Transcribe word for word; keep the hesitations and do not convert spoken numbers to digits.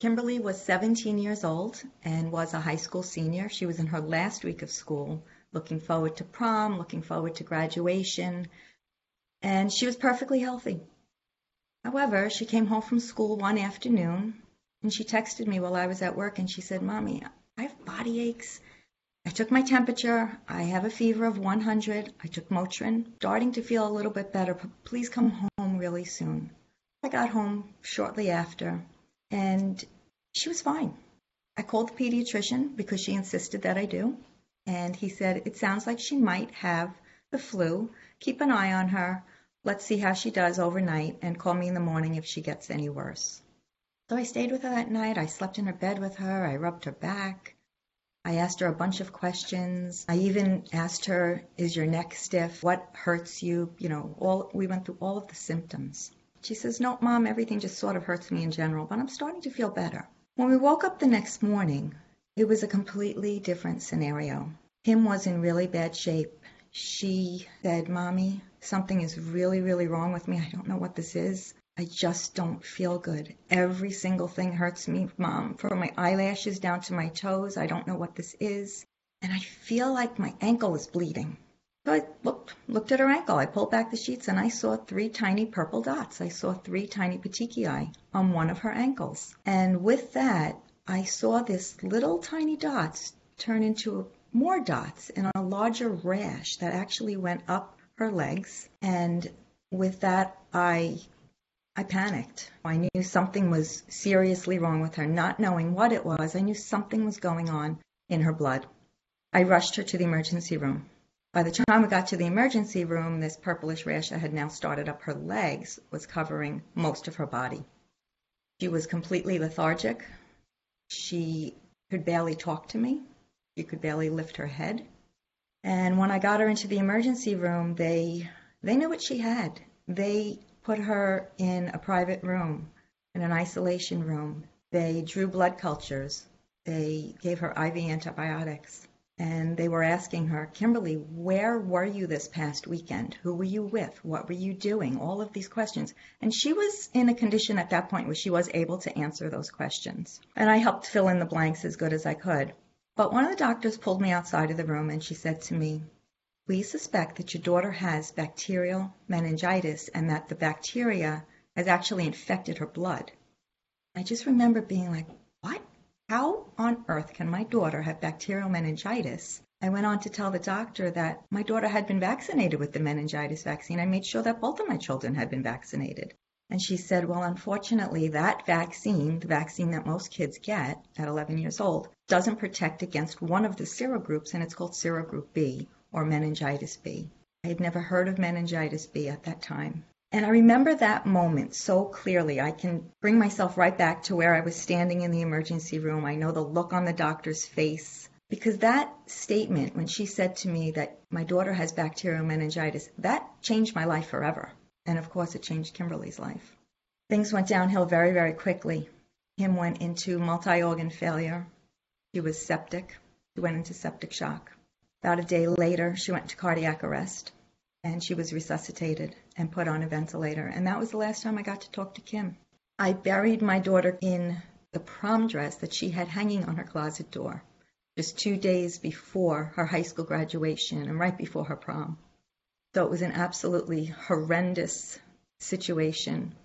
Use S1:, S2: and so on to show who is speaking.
S1: Kimberly was seventeen years old and was a high school senior. She was in her last week of school, looking forward to prom, looking forward to graduation, and she was perfectly healthy. However, she came home from school one afternoon and she texted me while I was at work and she said, "Mommy, I have body aches. I took my temperature. I have a fever of one hundred. I took Motrin, starting to feel a little bit better. Please come home really soon." I got home shortly after, and she was fine. I called the pediatrician because she insisted that I do, and he said, "It sounds like she might have the flu. Keep an eye on her. Let's see how she does overnight, and call me in the morning if she gets any worse." So I stayed with her that night. I slept in her bed with her. I rubbed her back. I asked her a bunch of questions. I even asked her, "Is your neck stiff? What hurts you?" You know, all we went through all of the symptoms. She says, "No, Mom, everything just sort of hurts me in general, but I'm starting to feel better." When we woke up the next morning, it was a completely different scenario. Kim was in really bad shape. She said, "Mommy, something is really, really wrong with me. I don't know what this is. I just don't feel good. Every single thing hurts me, Mom, from my eyelashes down to my toes. I don't know what this is. And I feel like my ankle is bleeding." So I looked, looked at her ankle. I pulled back the sheets and I saw three tiny purple dots. I saw three tiny petechiae on one of her ankles. And with that, I saw this little tiny dots turn into more dots in a larger rash that actually went up her legs. And with that, I I panicked. I knew something was seriously wrong with her. Not knowing what it was, I knew something was going on in her blood. I rushed her to the emergency room. By the time we got to the emergency room, this purplish rash that had now started up her legs was covering most of her body. She was completely lethargic. She could barely talk to me. She could barely lift her head. And when I got her into the emergency room, they they knew what she had. They put her in a private room, in an isolation room. They drew blood cultures. They gave her I V antibiotics. And they were asking her, "Kimberly, where were you this past weekend? Who were you with? What were you doing?" All of these questions. And she was in a condition at that point where she was able to answer those questions. And I helped fill in the blanks as good as I could. But one of the doctors pulled me outside of the room and she said to me, "We suspect that your daughter has bacterial meningitis and that the bacteria has actually infected her blood." I just remember being like, "What? How on earth can my daughter have bacterial meningitis?" I went on to tell the doctor that my daughter had been vaccinated with the meningitis vaccine. I made sure that both of my children had been vaccinated. And she said, "Well, unfortunately, that vaccine, the vaccine that most kids get at eleven years old, doesn't protect against one of the serogroups, and it's called serogroup B, or meningitis B." I had never heard of meningitis B at that time. And I remember that moment so clearly. I can bring myself right back to where I was standing in the emergency room. I know the look on the doctor's face. Because that statement, when she said to me that my daughter has bacterial meningitis, that changed my life forever. And of course, it changed Kimberly's life. Things went downhill very, very quickly. Kim went into multi-organ failure. She was septic. She went into septic shock. About a day later, she went into cardiac arrest. And she was resuscitated and put on a ventilator. And that was the last time I got to talk to Kim. I buried my daughter in the prom dress that she had hanging on her closet door just two days before her high school graduation and right before her prom. So it was an absolutely horrendous situation.